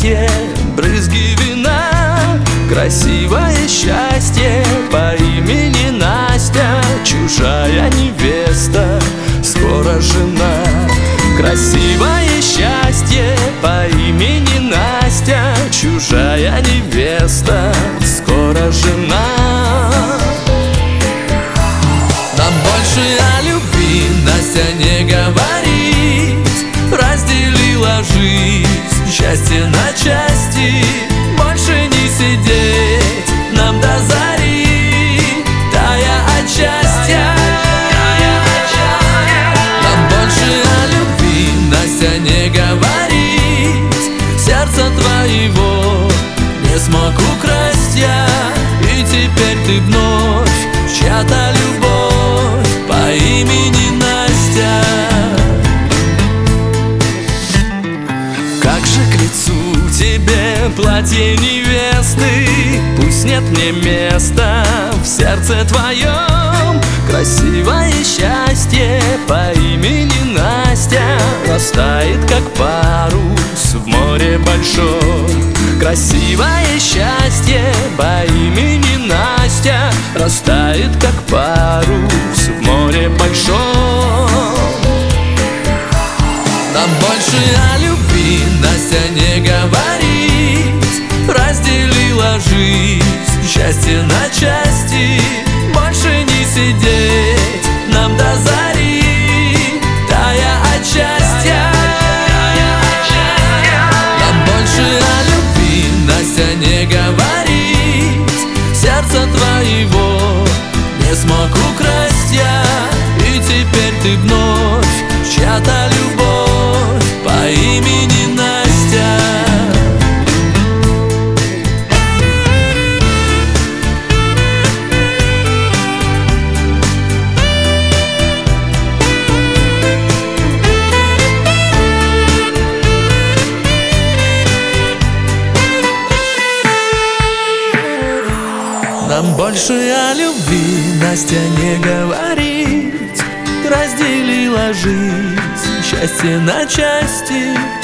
счастье, брызги вина. Красивое счастье по имени Настя, чужая невеста, скоро жена. Красивое счастье по имени Настя, чужая невеста, скоро жена. Нам больше о любви Настя не говорит, разделила жизнь, счастье на части. Больше не сидеть нам до зари, тая от счастья. Нам больше о любви Настя не говорит, сердца твоего не смог украсть я. И теперь ты вновь чья-то любовь по имени Настя. Как же к лицу тебе платье невесты, пусть нет мне места в сердце твоем. Красивое счастье по имени Настя растает, как парус в море большом. Красивое счастье по имени Настя растает, как парус в море большом. Нам больше о любви Настя не говорит, разделила жизнь, счастье на части. Больше не сидеть нам до зари, тая от счастья. Нам больше о любви Настя не говорит, сердца твоего не смог украсть я. И теперь ты вновь чья-то любовь по имени Настя. Нам больше о любви Настя не говорит, разделила жизнь, счастье на части.